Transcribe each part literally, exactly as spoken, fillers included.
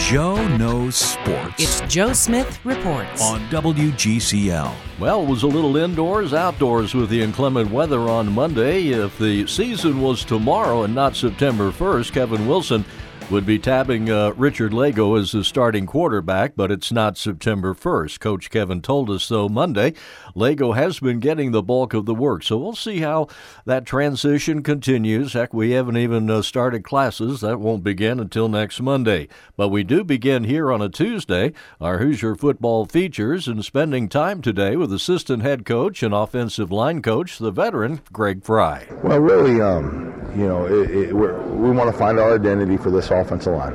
Joe Knows Sports. It's Joe Smith Reports on W G C L. Well, it was a little indoors, outdoors with the inclement weather on Monday. If the season was tomorrow and not September first, Kevin Wilson would be tabbing uh, Richard Lagow as the starting quarterback, but it's not September first. Coach Kevin told us so Monday. Lagow has been getting the bulk of the work, so we'll see how that transition continues. Heck, we haven't even uh, started classes. That won't begin until next Monday. But we do begin here on a Tuesday. Our Hoosier football features and spending time today with assistant head coach and offensive line coach, the veteran Greg Fry. Well, really, um, you know, it, it, we're, we want to find our identity for this offensive line.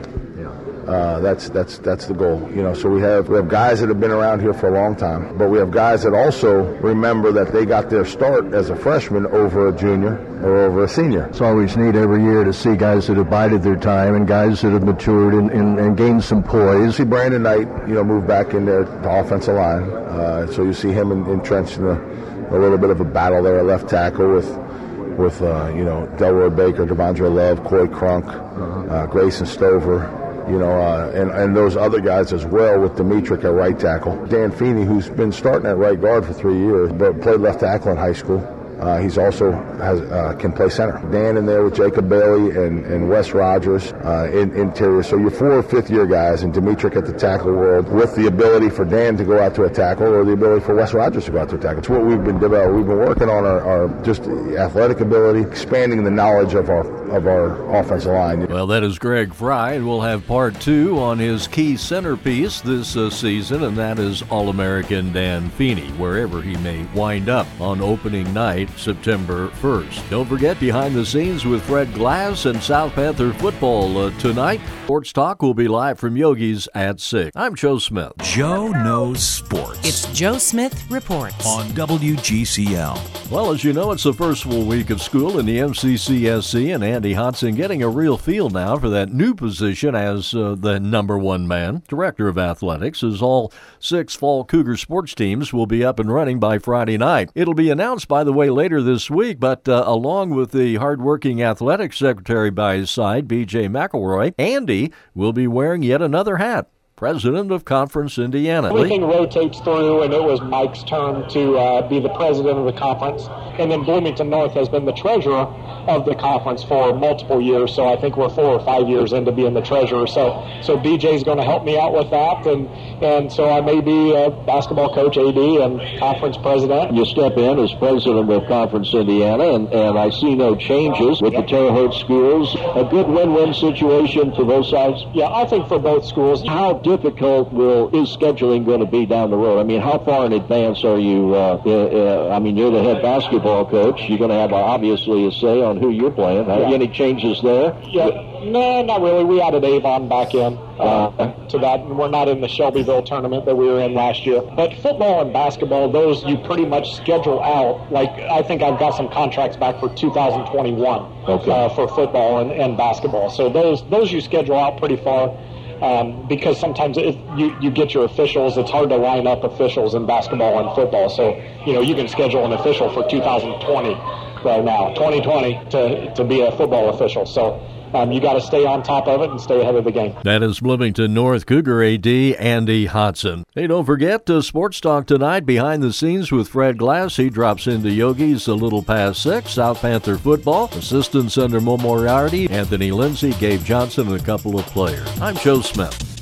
Uh, that's that's that's the goal. You know, so we have we have guys that have been around here for a long time, but we have guys that also remember that they got their start as a freshman over a junior or over a senior. It's always neat every year to see guys that have bided their time and guys that have matured and, and, and gained some poise. See Brandon Knight, you know, move back in there to the offensive line. Uh, so you see him in, entrenched in a, a little bit of a battle there at left tackle with. with, uh, you know, Delroy Baker, Devondre Love, Corey Crunk, uh, Grayson Stover, you know, uh, and, and those other guys as well with Demetric at right tackle. Dan Feeney, who's been starting at right guard for three years, but played left tackle in high school. Uh, he's also has uh, can play center. Dan in there with Jacob Bailey and, and Wes Rogers uh, in interior. So you're four fifth-year guys, and Demetric at the tackle world with the ability for Dan to go out to a tackle or the ability for Wes Rogers to go out to a tackle. It's what we've been developing. We've been working on our, our just athletic ability, expanding the knowledge of our of our offensive line. Well, that is Greg Fry, and we'll have part two on his key centerpiece this uh, season, and that is All-American Dan Feeney, wherever he may wind up on opening night, September first. Don't forget, Behind the Scenes with Fred Glass and South Panther football uh, tonight. Sports Talk will be live from Yogi's at six. I'm Joe Smith. Joe Knows Sports. It's Joe Smith Reports on W G C L. Well, as you know, it's the first full week of school in the M C C S C, and Andy Hodson getting a real feel now for that new position as uh, the number one man, director of athletics, as all six fall Cougar sports teams will be up and running by Friday night. It'll be announced, by the way, later this week, but uh, along with the hardworking athletics secretary by his side, B J McElroy, Andy will be wearing yet another hat. President of Conference Indiana. Everything rotates through, and it was Mike's turn to uh, be the president of the conference. And then Bloomington North has been the treasurer of the conference for multiple years, so I think we're four or five years into being the treasurer. So so B J's going to help me out with that, and and so I may be a basketball coach, A D, and conference president. You step in as president of Conference Indiana, and, and I see no changes with the Terre Haute schools. A good win-win situation for both sides? Yeah, I think for both schools. How difficult will is scheduling going to be down the road? I mean, how far in advance are you? Uh, uh, I mean, you're the head basketball coach. You're going to have, uh, obviously, a say on who you're playing. Have yeah. any changes there? Yeah, no, not really. We added Avon back in uh, uh, to that, and we're not in the Shelbyville tournament that we were in last year. But football and basketball, those you pretty much schedule out. Like, I think I've got some contracts back for two thousand twenty-one okay. uh, for football and, and basketball. So those those you schedule out pretty far. Um, because sometimes if you, you get your officials, it's hard to line up officials in basketball and football. So, you know, you can schedule an official for two thousand twenty right now, twenty twenty, to, to be a football official. So um, you got to stay on top of it and stay ahead of the game. That is Bloomington North Cougar A D Andy Hodson. Hey, don't forget uh, Sports Talk tonight, Behind the Scenes with Fred Glass. He drops into Yogi's a little past six. South Panther football, assistants under Mo Moriarty, Anthony Lindsay, Gabe Johnson, and a couple of players. I'm Joe Smith.